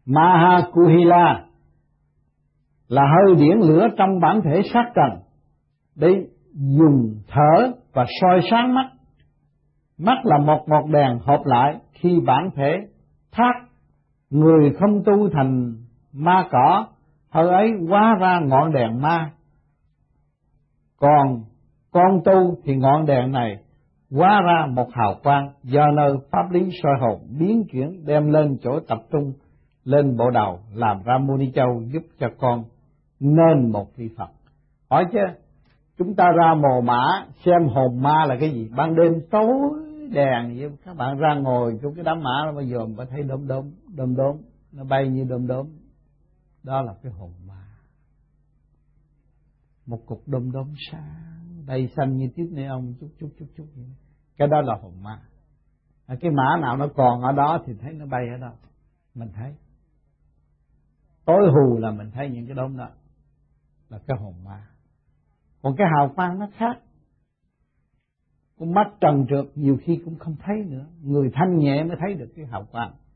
Mahakuhila là hơi điển lửa trong bản thể xác trần để dùng thở và soi sáng mắt. Mắt là một ngọn đèn hợp lại, khi bản thể thác người không tu thành ma cỏ, hơi ấy hóa ra ngọn đèn ma. Còn con tu thì ngọn đèn này hóa ra một hào quang do nơi pháp lý soi hồn biến chuyển đem lên chỗ tập trung lên bộ đầu, làm ra Muni Châu giúp cho con nên một vị Phật. Hỏi chứ chúng ta ra mồ mã xem hồn ma là cái gì? Ban đêm tối đèn vậy, các bạn ra ngồi trong cái đám mã đó bây giờ mà thấy đom đóm, nó bay như đom đóm, đó là cái hồn ma. Một cục đom đóm sáng đầy xanh như tiếp neon chút vậy. Cái đó là hồn ma. Cái mã nào nó còn ở đó thì thấy nó bay ở đó, mình thấy tối hù là mình thấy những cái đốm đó là cái hồn ma. Còn cái hào quang nó khác. Con mắt trần trượt nhiều khi cũng không thấy nữa, người thanh nhẹ mới thấy được cái hào quang.